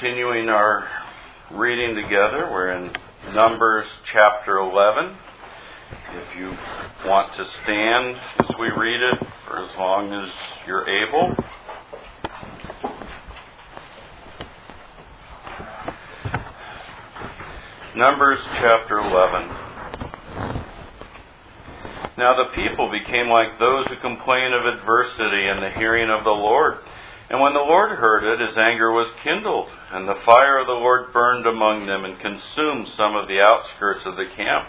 continuing our reading together. We're in Numbers chapter 11. If you want to stand as we read it for as long as you're able. Numbers chapter 11. Now the people became like those who complain of adversity in the hearing of the Lord. And when the Lord heard it, his anger was kindled, and the fire of the Lord burned among them and consumed some of the outskirts of the camp.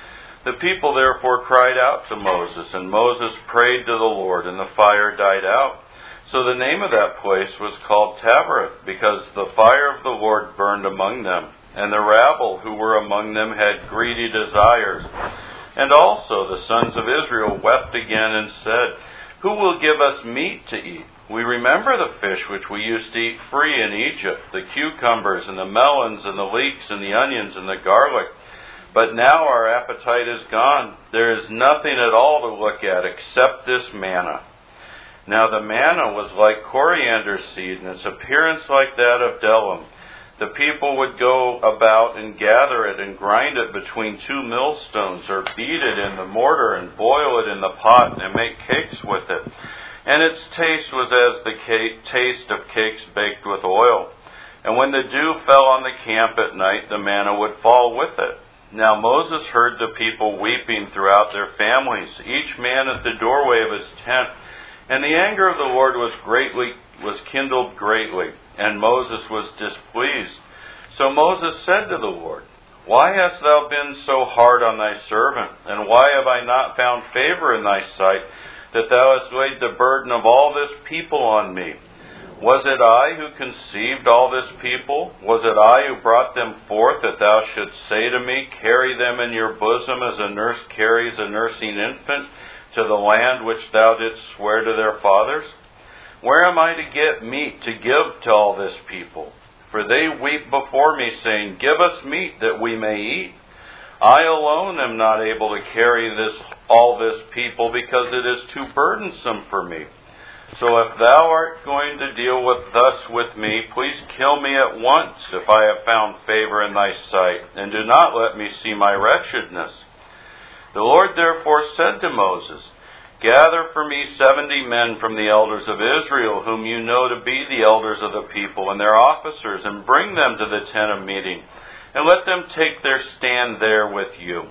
The people therefore cried out to Moses, and Moses prayed to the Lord, and the fire died out. So the name of that place was called Taberah, because the fire of the Lord burned among them, and the rabble who were among them had greedy desires. And also the sons of Israel wept again and said, "Who will give us meat to eat? We remember the fish which we used to eat free in Egypt, the cucumbers and the melons and the leeks and the onions and the garlic. But now our appetite is gone. There is nothing at all to look at except this manna." Now the manna was like coriander seed, and its appearance like that of bdellium. The people would go about and gather it and grind it between two millstones, or beat it in the mortar and boil it in the pot and make cakes with it. And its taste was as the taste of cakes baked with oil. And when the dew fell on the camp at night, the manna would fall with it. Now Moses heard the people weeping throughout their families, each man at the doorway of his tent. And the anger of the Lord was kindled greatly, and Moses was displeased. So Moses said to the Lord, "Why hast thou been so hard on thy servant? And why have I not found favor in thy sight, that thou hast laid the burden of all this people on me? Was it I who conceived all this people? Was it I who brought them forth, that thou shouldst say to me, Carry them in your bosom as a nurse carries a nursing infant to the land which thou didst swear to their fathers? Where am I to get meat to give to all this people? For they weep before me, saying, Give us meat that we may eat. I alone am not able to carry all this people, because it is too burdensome for me. So if thou art going to deal thus with me, please kill me at once, if I have found favor in thy sight, and do not let me see my wretchedness." The Lord therefore said to Moses, "Gather for me 70 men from the elders of Israel, whom you know to be the elders of the people and their officers, and bring them to the tent of meeting, and let them take their stand there with you.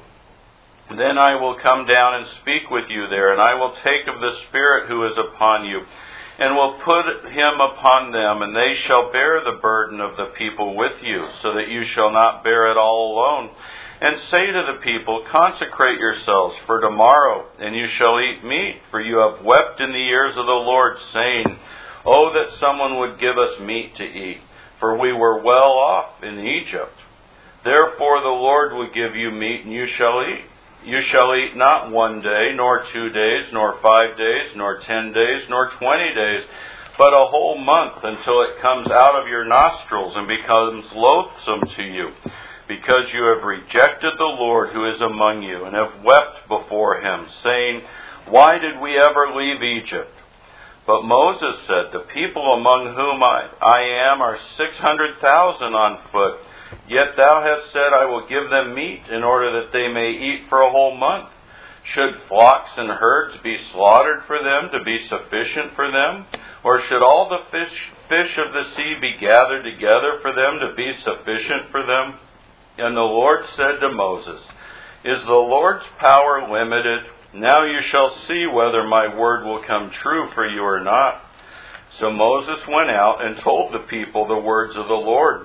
Then I will come down and speak with you there, and I will take of the Spirit who is upon you, and will put him upon them, and they shall bear the burden of the people with you, so that you shall not bear it all alone. And say to the people, Consecrate yourselves for tomorrow, and you shall eat meat, for you have wept in the ears of the Lord, saying, Oh, that someone would give us meat to eat, for we were well off in Egypt. Therefore the Lord will give you meat, and you shall eat. You shall eat not 1 day, nor 2 days, nor 5 days, nor 10 days, nor 20 days, but a whole month, until it comes out of your nostrils and becomes loathsome to you, because you have rejected the Lord who is among you, and have wept before him, saying, Why did we ever leave Egypt? But Moses said, The people among whom I am are 600,000 on foot. Yet thou hast said, I will give them meat, in order that they may eat for a whole month. Should flocks and herds be slaughtered for them, to be sufficient for them? Or should all the fish of the sea be gathered together for them, to be sufficient for them? And the Lord said to Moses, Is the Lord's power limited? Now you shall see whether my word will come true for you or not. So Moses went out and told the people the words of the Lord.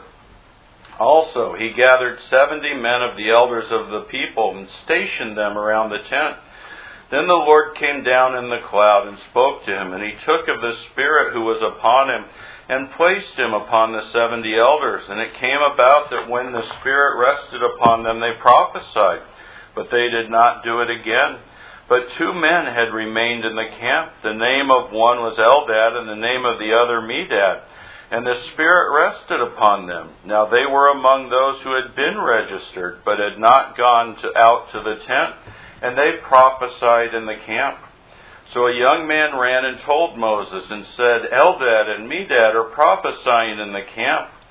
Also he gathered 70 men of the elders of the people and stationed them around the tent. Then the Lord came down in the cloud and spoke to him, and he took of the Spirit who was upon him and placed him upon the 70 elders. And it came about that when the Spirit rested upon them, they prophesied, but they did not do it again. But 2 men had remained in the camp. The name of one was Eldad, and the name of the other Medad. And the Spirit rested upon them. Now they were among those who had been registered, but had not gone out to the tent, and they prophesied in the camp. So a young man ran and told Moses, and said, Eldad and Medad are prophesying in the camp.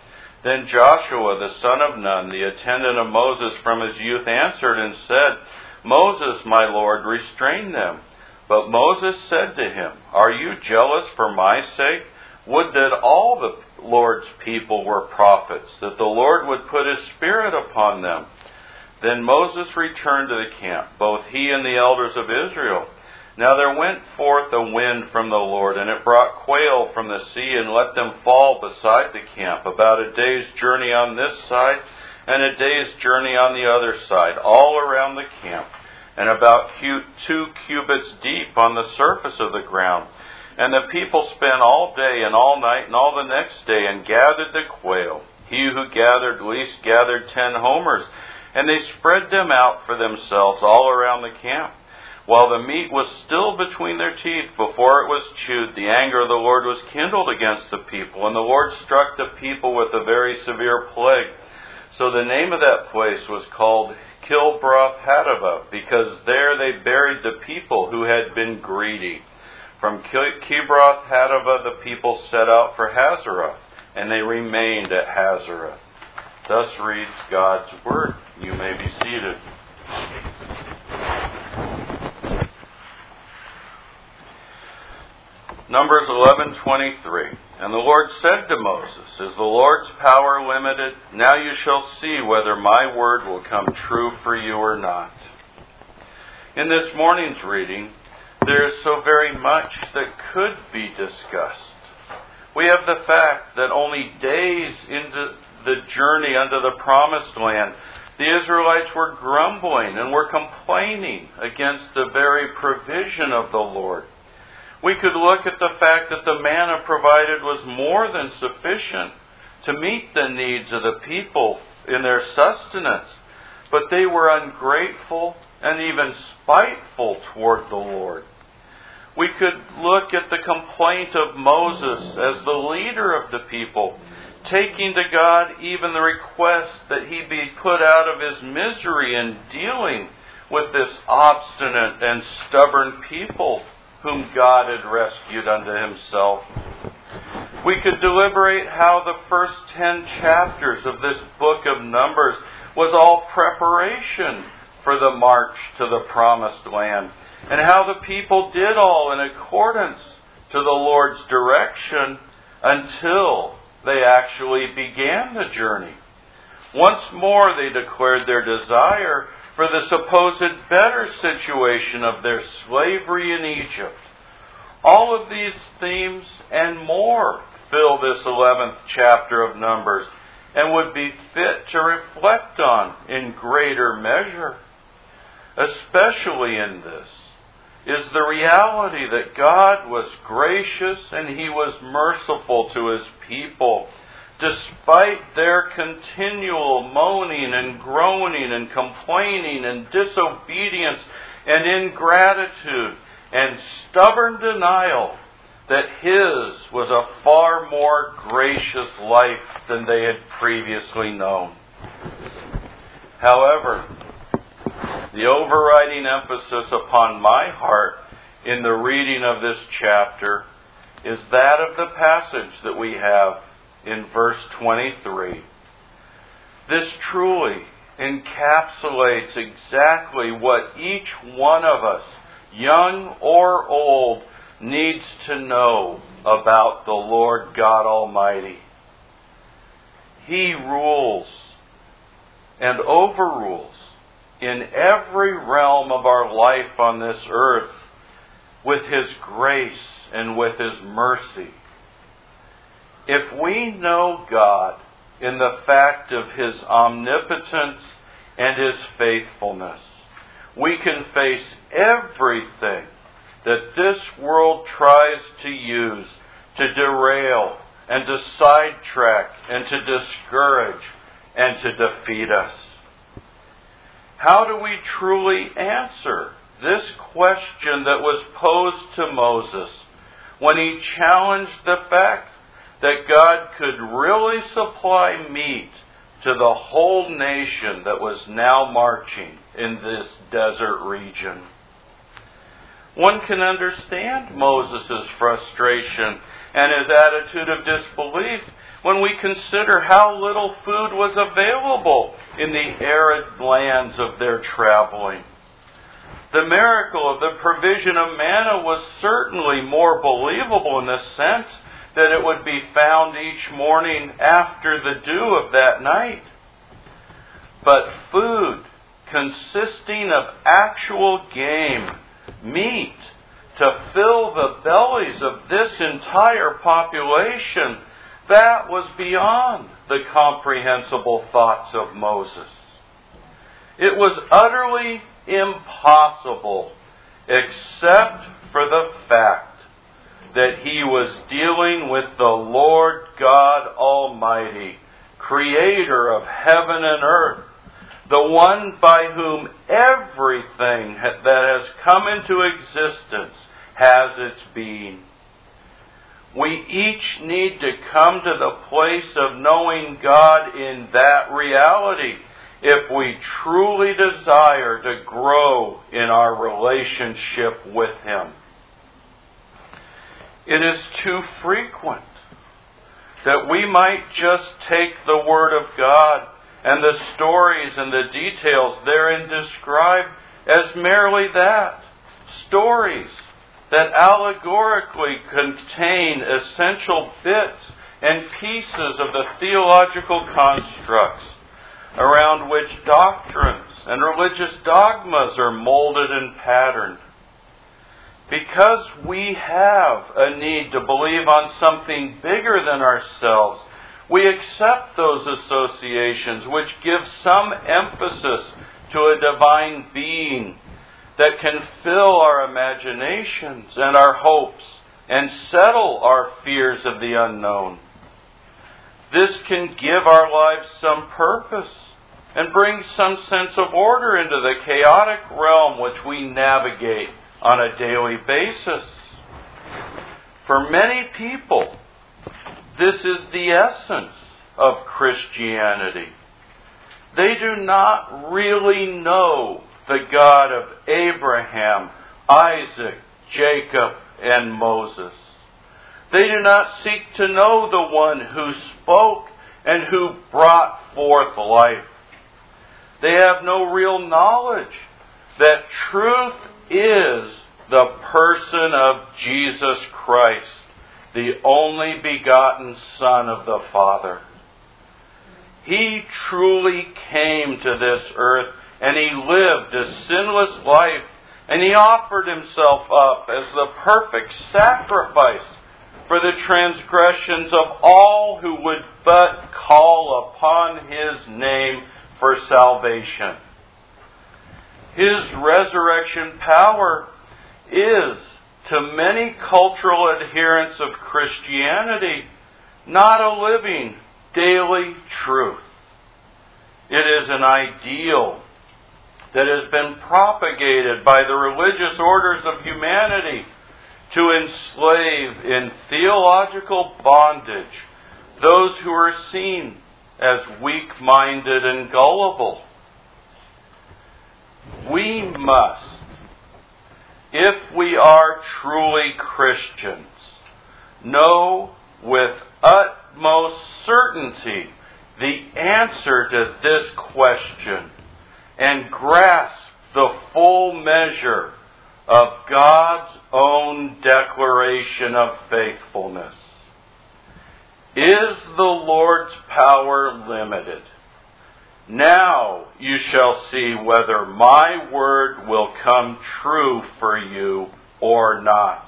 Then Joshua the son of Nun, the attendant of Moses from his youth, answered and said, Moses, my Lord, restrain them. But Moses said to him, Are you jealous for my sake? Would that all the Lord's people were prophets, that the Lord would put his Spirit upon them. Then Moses returned to the camp, both he and the elders of Israel. Now there went forth a wind from the Lord, and it brought quail from the sea, and let them fall beside the camp, about a day's journey on this side, and a day's journey on the other side, all around the camp, and about 2 cubits deep on the surface of the ground. And the people spent all day and all night and all the next day, and gathered the quail. He who gathered least gathered 10 homers, and they spread them out for themselves all around the camp. While the meat was still between their teeth before it was chewed, the anger of the Lord was kindled against the people, and the Lord struck the people with a very severe plague. So the name of that place was called Kibroth-Hattaavah, because there they buried the people who had been greedy. From Kibroth-Hattaavah the people set out for Hazeroth, and they remained at Hazeroth. Thus reads God's Word. You may be seated. Numbers 11:23. And the Lord said to Moses, Is the Lord's power limited? Now you shall see whether my word will come true for you or not. In this morning's reading, there is so very much that could be discussed. We have the fact that only days into the journey unto the Promised Land, the Israelites were grumbling and were complaining against the very provision of the Lord. We could look at the fact that the manna provided was more than sufficient to meet the needs of the people in their sustenance, but they were ungrateful and even spiteful toward the Lord. We could look at the complaint of Moses as the leader of the people, taking to God even the request that he be put out of his misery in dealing with this obstinate and stubborn people whom God had rescued unto himself. We could deliberate how the first 10 chapters of this book of Numbers was all preparation for the march to the Promised Land, and how the people did all in accordance to the Lord's direction until they actually began the journey. Once more they declared their desire for the supposed better situation of their slavery in Egypt. All of these themes and more fill this 11th chapter of Numbers, and would be fit to reflect on in greater measure. Especially in this is the reality that God was gracious and He was merciful to His people, despite their continual moaning and groaning and complaining and disobedience and ingratitude and stubborn denial that His was a far more gracious life than they had previously known. However, the overriding emphasis upon my heart in the reading of this chapter is that of the passage that we have in verse 23. This truly encapsulates exactly what each one of us, young or old, needs to know about the Lord God Almighty. He rules and overrules in every realm of our life on this earth with His grace and with His mercy. If we know God in the fact of His omnipotence and His faithfulness, we can face everything that this world tries to use to derail and to sidetrack and to discourage and to defeat us. How do we truly answer this question that was posed to Moses when he challenged the fact that God could really supply meat to the whole nation that was now marching in this desert region? One can understand Moses' frustration and his attitude of disbelief when we consider how little food was available in the arid lands of their traveling. The miracle of the provision of manna was certainly more believable in the sense that it would be found each morning after the dew of that night. But food consisting of actual game, meat, to fill the bellies of this entire population, that was beyond the comprehensible thoughts of Moses. It was utterly impossible, except for the fact that he was dealing with the Lord God Almighty, creator of heaven and earth, the one by whom everything that has come into existence has its being. We each need to come to the place of knowing God in that reality if we truly desire to grow in our relationship with Him. It is too frequent that we might just take the Word of God and the stories and the details therein described as merely that, stories that allegorically contain essential bits and pieces of the theological constructs around which doctrines and religious dogmas are molded and patterned. Because we have a need to believe on something bigger than ourselves, we accept those associations which give some emphasis to a divine being that can fill our imaginations and our hopes and settle our fears of the unknown. This can give our lives some purpose and bring some sense of order into the chaotic realm which we navigate on a daily basis. For many people, this is the essence of Christianity. They do not really know the God of Abraham, Isaac, Jacob, and Moses. They do not seek to know the one who spoke and who brought forth life. They have no real knowledge that truth is the person of Jesus Christ, the only begotten Son of the Father. He truly came to this earth and He lived a sinless life, and He offered Himself up as the perfect sacrifice for the transgressions of all who would but call upon His name for salvation. His resurrection power is, to many cultural adherents of Christianity, not a living, daily truth. It is an ideal that has been propagated by the religious orders of humanity to enslave in theological bondage those who are seen as weak-minded and gullible. We must, if we are truly Christians, know with utmost certainty the answer to this question and grasp the full measure of God's own declaration of faithfulness. Is the Lord's power limited? Now you shall see whether my word will come true for you or not.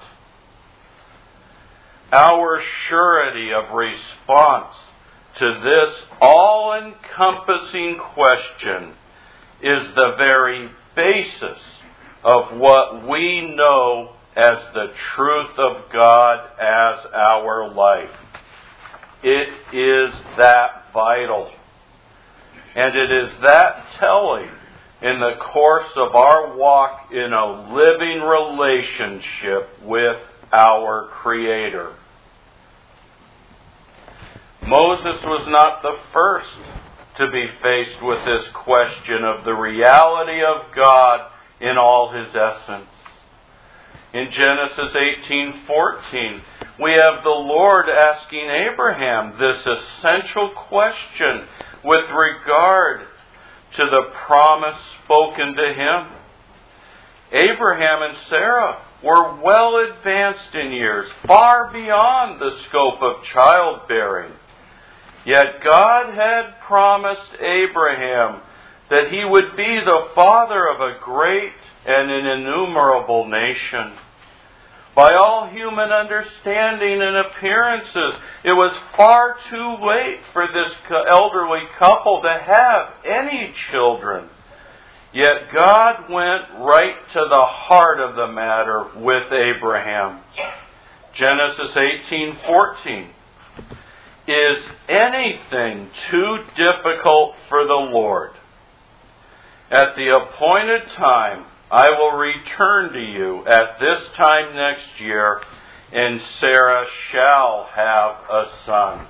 Our surety of response to this all-encompassing question is the very basis of what we know as the truth of God as our life. It is that vital. And it is that telling in the course of our walk in a living relationship with our Creator. Moses was not the first to be faced with this question of the reality of God in all His essence. In Genesis 18:14, we have the Lord asking Abraham this essential question with regard to the promise spoken to him. Abraham and Sarah were well advanced in years, far beyond the scope of childbearing. Yet God had promised Abraham that he would be the father of a great and an innumerable nation. By all human understanding and appearances, it was far too late for this elderly couple to have any children. Yet God went right to the heart of the matter with Abraham. Genesis 18:14. Is anything too difficult for the Lord? At the appointed time, I will return to you at this time next year, and Sarah shall have a son.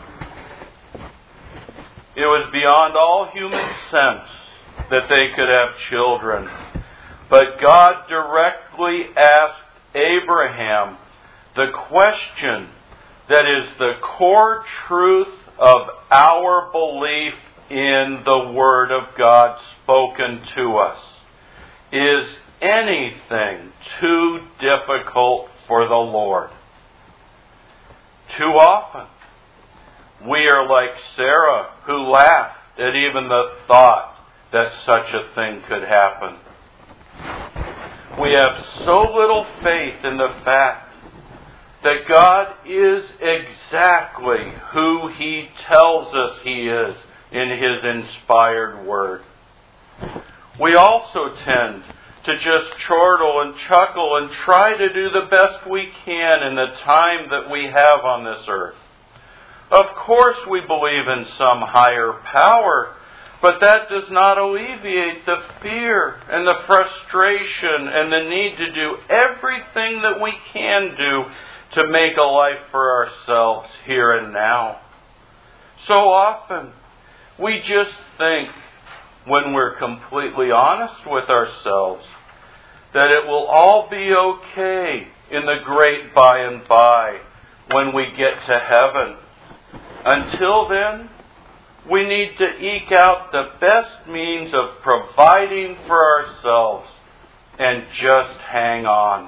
It was beyond all human sense that they could have children. But God directly asked Abraham the question that is the core truth of our belief in the Word of God spoken to us. Is anything too difficult for the Lord? Too often, we are like Sarah, who laughed at even the thought that such a thing could happen. We have so little faith in the fact that God is exactly who He tells us He is in His inspired Word. We also tend to just chortle and chuckle and try to do the best we can in the time that we have on this earth. Of course we believe in some higher power, but that does not alleviate the fear and the frustration and the need to do everything that we can do to make a life for ourselves here and now. So often, we just think, when we're completely honest with ourselves, that it will all be okay in the great by and by when we get to heaven. Until then, we need to eke out the best means of providing for ourselves and just hang on.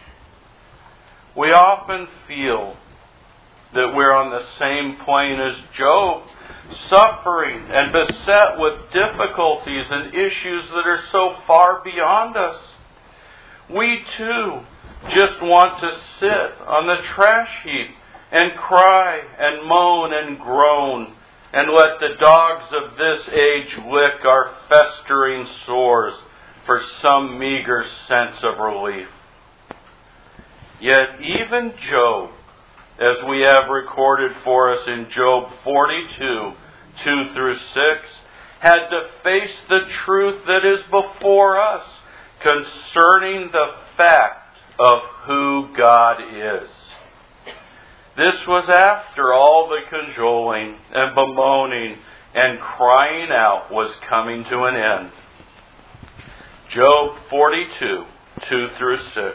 We often feel that we're on the same plane as Job, suffering and beset with difficulties and issues that are so far beyond us. We too just want to sit on the trash heap and cry and moan and groan and let the dogs of this age lick our festering sores for some meager sense of relief. Yet even Job, as we have recorded for us in Job 42, 2 through 6, had to face the truth that is before us concerning the fact of who God is. This was after all the cajoling and bemoaning and crying out was coming to an end. Job 42, 2 through 6.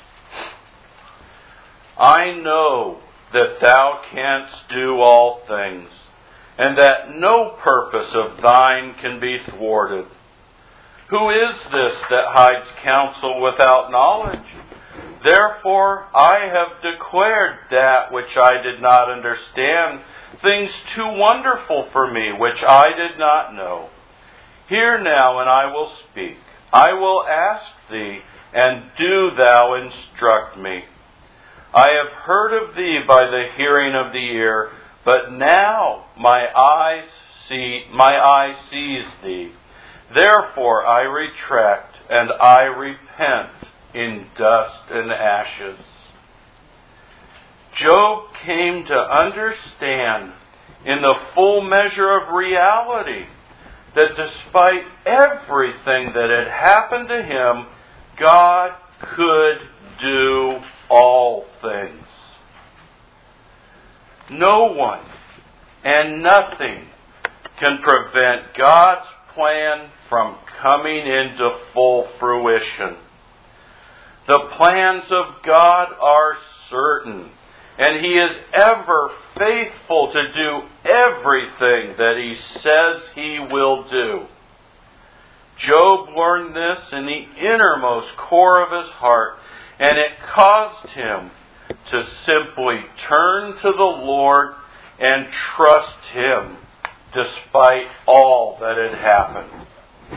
I know that thou canst do all things, and that no purpose of thine can be thwarted. Who is this that hides counsel without knowledge? Therefore I have declared that which I did not understand, things too wonderful for me, which I did not know. Hear now, and I will speak. I will ask thee, and do thou instruct me. I have heard of thee by the hearing of the ear, but now my eye sees thee. Therefore I retract, and I repent in dust and ashes. Job came to understand in the full measure of reality that despite everything that had happened to him, God could do all things. No one and nothing can prevent God's plan from coming into full fruition. The plans of God are certain, and He is ever faithful to do everything that He says He will do. Job learned this in the innermost core of his heart, and it caused him to simply turn to the Lord and trust Him despite all that had happened.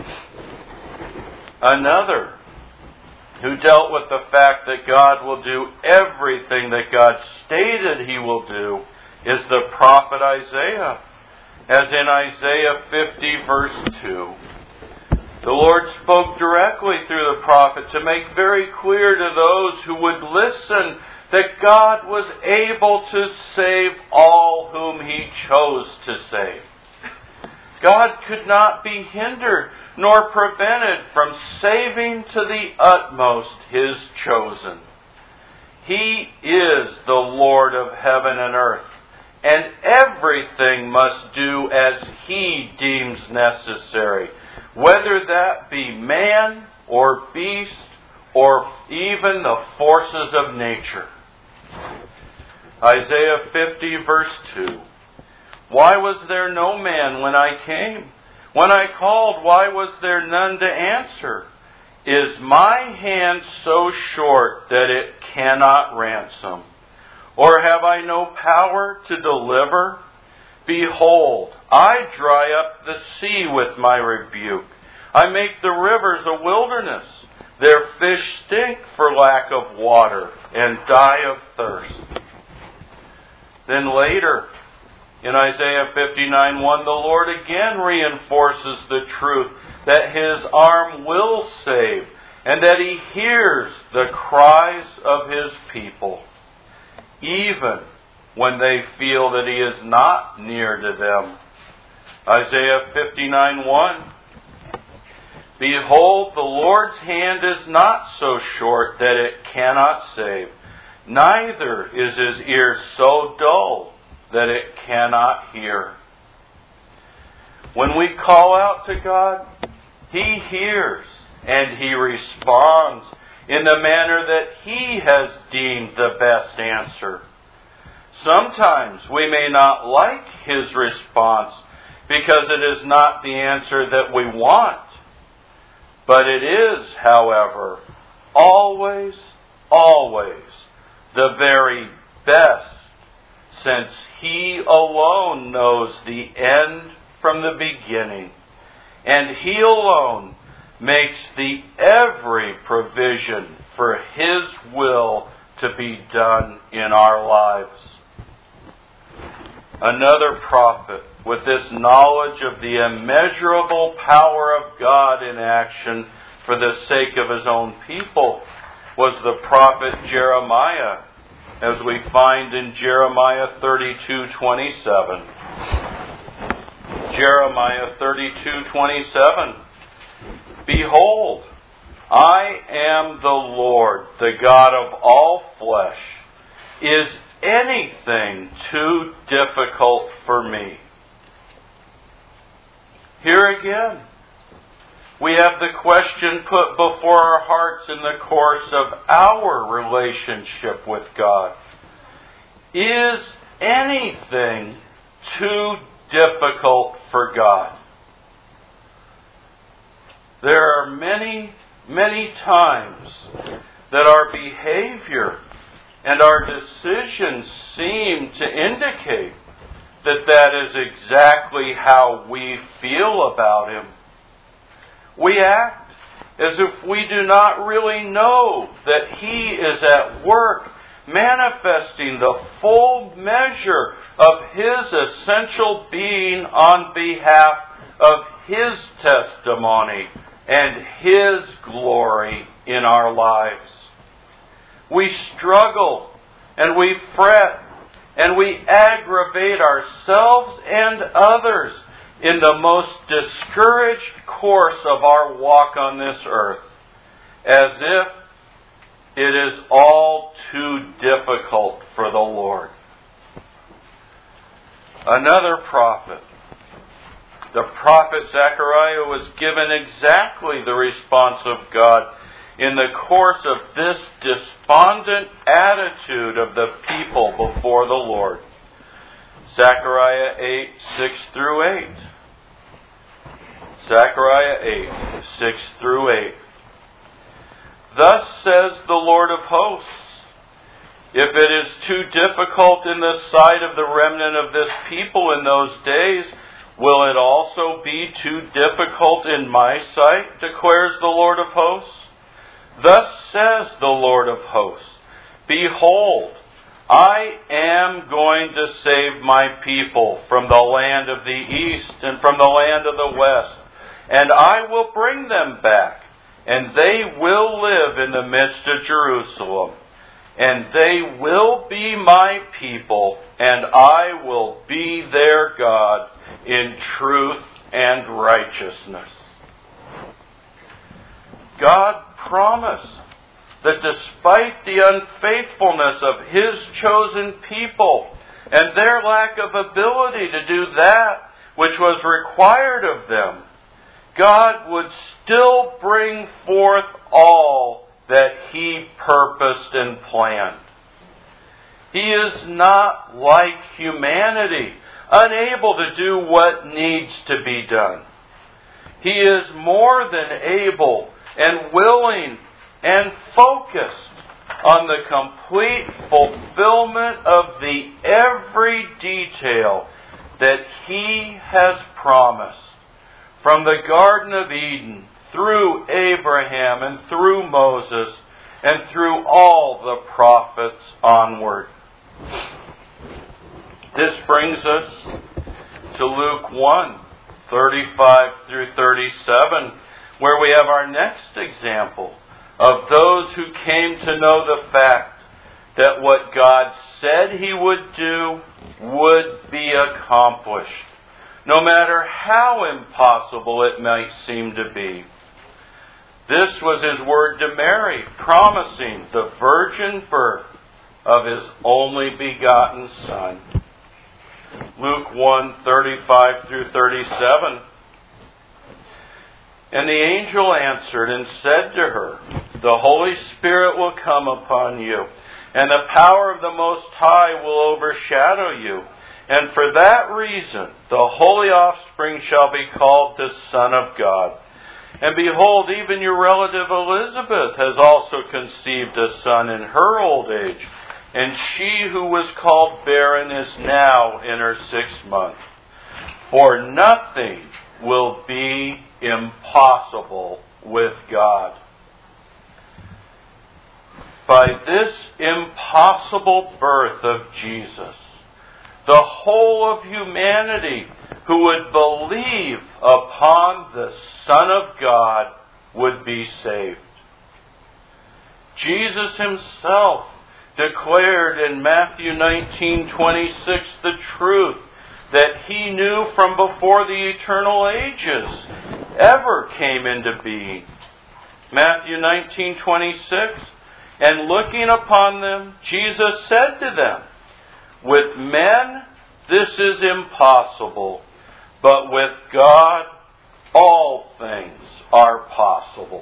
Another who dealt with the fact that God will do everything that God stated He will do is the prophet Isaiah. As in Isaiah 50 verse 2. The Lord spoke directly through the prophet to make very clear to those who would listen that God was able to save all whom He chose to save. God could not be hindered nor prevented from saving to the utmost His chosen. He is the Lord of heaven and earth, and everything must do as He deems necessary, whether that be man or beast or even the forces of nature. Isaiah 50 verse 2. Why was there no man when I came? When I called, why was there none to answer? Is my hand so short that it cannot ransom? Or have I no power to deliver? Behold, I dry up the sea with my rebuke. I make the rivers a wilderness. Their fish stink for lack of water and die of thirst. Then later, in Isaiah 59:1, the Lord again reinforces the truth that His arm will save and that He hears the cries of His people, even when they feel that He is not near to them. Isaiah 59:1. Behold, the Lord's hand is not so short that it cannot save, neither is His ear so dull that it cannot hear. When we call out to God, He hears and He responds in the manner that He has deemed the best answer. Sometimes we may not like His response because it is not the answer that we want. But it is, however, always, always the very best, since He alone knows the end from the beginning, and He alone makes the every provision for His will to be done in our lives. Another prophet, with this knowledge of the immeasurable power of God in action for the sake of His own people, was the prophet Jeremiah, as we find in Jeremiah 32:27. Jeremiah 32:27. Behold, I am the Lord, the God of all flesh. Is anything too difficult for me? Here again, we have the question put before our hearts in the course of our relationship with God. Is anything too difficult for God? There are many, many times that our behavior and our decisions seem to indicate that that is exactly how we feel about Him. We act as if we do not really know that He is at work, manifesting the full measure of His essential being on behalf of His testimony and His glory in our lives. We struggle and we fret and we aggravate ourselves and others in the most discouraged course of our walk on this earth, as if it is all too difficult for the Lord. Another prophet, the prophet Zechariah, was given exactly the response of God in the course of this despondent repentant attitude of the people before the Lord. Zechariah 8, 6 through 8. Zechariah 8, 6 through 8. Thus says the Lord of hosts, if it is too difficult in the sight of the remnant of this people in those days, will it also be too difficult in my sight, declares the Lord of hosts? Thus says the Lord of hosts, behold, I am going to save my people from the land of the east and from the land of the west, and I will bring them back, and they will live in the midst of Jerusalem. And they will be my people, and I will be their God in truth and righteousness. God promised that despite the unfaithfulness of His chosen people and their lack of ability to do that which was required of them, God would still bring forth all that He purposed and planned. He is not like humanity, unable to do what needs to be done. He is more than able and willing and focused on the complete fulfillment of the every detail that He has promised. From the Garden of Eden, through Abraham and through Moses and through all the prophets onward. This brings us to Luke 1, 35 through 37, where we have our next example of those who came to know the fact that what God said He would do would be accomplished, no matter how impossible it might seem to be. This was His word to Mary, promising the virgin birth of His only begotten Son. Luke 1, 35 through 37. And the angel answered and said to her, the Holy Spirit will come upon you, and the power of the Most High will overshadow you. And for that reason, the holy offspring shall be called the Son of God. And behold, even your relative Elizabeth has also conceived a son in her old age, and she who was called barren is now in her 6th month. For nothing will be impossible with God. By this impossible birth of Jesus, the whole of humanity who would believe upon the Son of God would be saved. Jesus Himself declared in Matthew 19:26 the truth that He knew from before the eternal ages ever came into being. Matthew 19:26, and looking upon them, Jesus said to them, with men this is impossible, but with God all things are possible.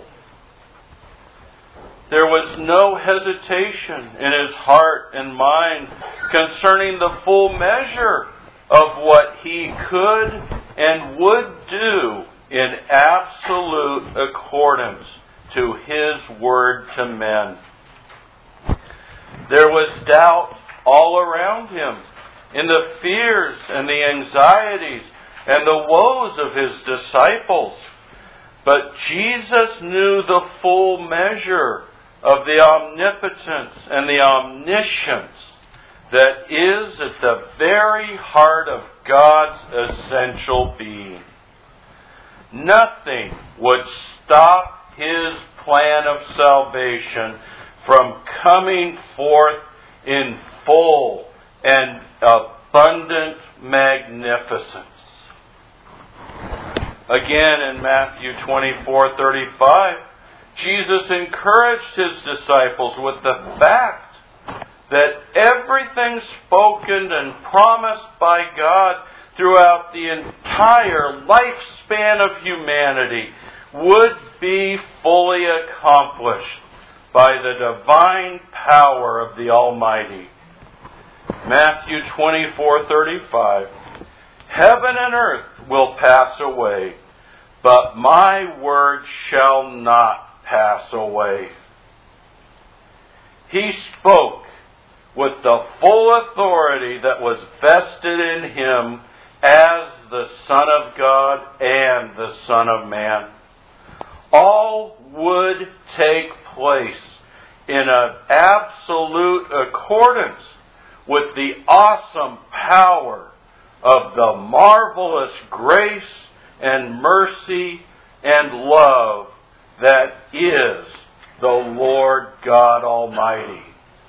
There was no hesitation in His heart and mind concerning the full measure of what He could and would do in absolute accordance to His word to men. There was doubt all around Him in the fears and the anxieties and the woes of His disciples. But Jesus knew the full measure of the omnipotence and the omniscience that is at the very heart of God's essential being. Nothing would stop His plan of salvation from coming forth in full and abundant magnificence. Again in Matthew 24:35, Jesus encouraged His disciples with the fact that everything spoken and promised by God throughout the entire lifespan of humanity would be fully accomplished by the divine power of the Almighty. Matthew 24:35. Heaven and earth will pass away, but my word shall not pass away. He spoke with the full authority that was vested in him as the Son of God and the Son of Man. All would take place in an absolute accordance with the awesome power of the marvelous grace and mercy and love that is the Lord God Almighty.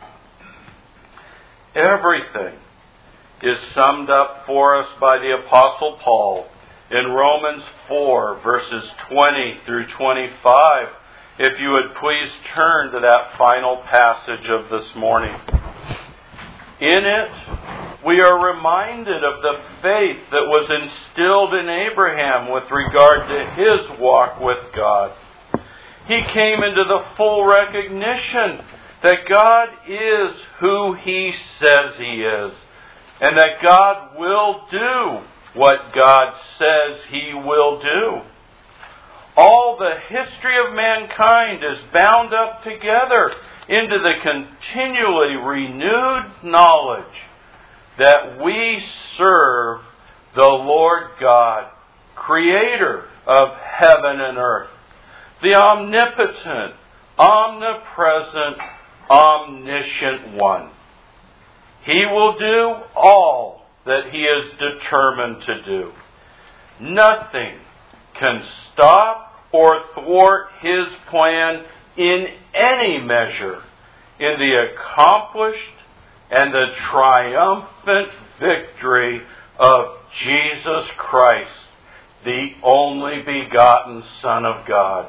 Everything is summed up for us by the Apostle Paul in Romans 4, verses 20 through 25. If you would please turn to that final passage of this morning. In it, we are reminded of the faith that was instilled in Abraham with regard to his walk with God. He came into the full recognition that God is who He says He is, and that God will do what God says He will do. All the history of mankind is bound up together into the continually renewed knowledge that we serve the Lord God, Creator of heaven and earth, the omnipotent, omnipresent, omniscient One. He will do all that He is determined to do. Nothing can stop or thwart His plan in any measure in the accomplished and the triumphant victory of Jesus Christ, the only begotten Son of God.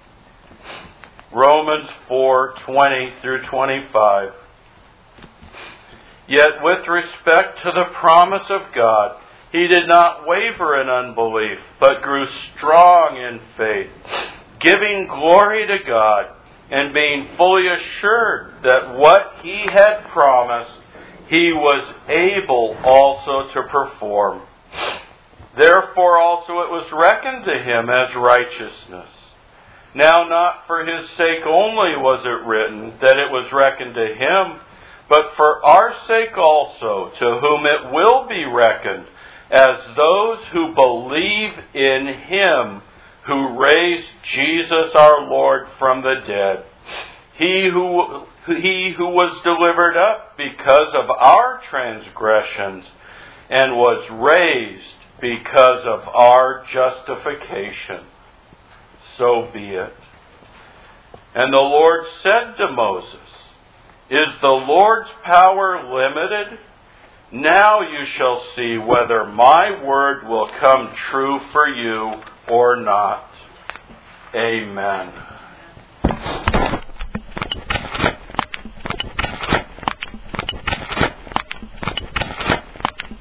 Romans 4:20 through 25. Yet with respect to the promise of God, he did not waver in unbelief, but grew strong in faith, giving glory to God, and being fully assured that what he had promised, he was able also to perform. Therefore also it was reckoned to him as righteousness. Now not for his sake only was it written that it was reckoned to him, but for our sake also, to whom it will be reckoned, as those who believe in Him who raised Jesus our Lord from the dead. He who was delivered up because of our transgressions and was raised because of our justification. So be it. And the Lord said to Moses, Is the Lord's power limited? Now you shall see whether my word will come true for you or not. Amen.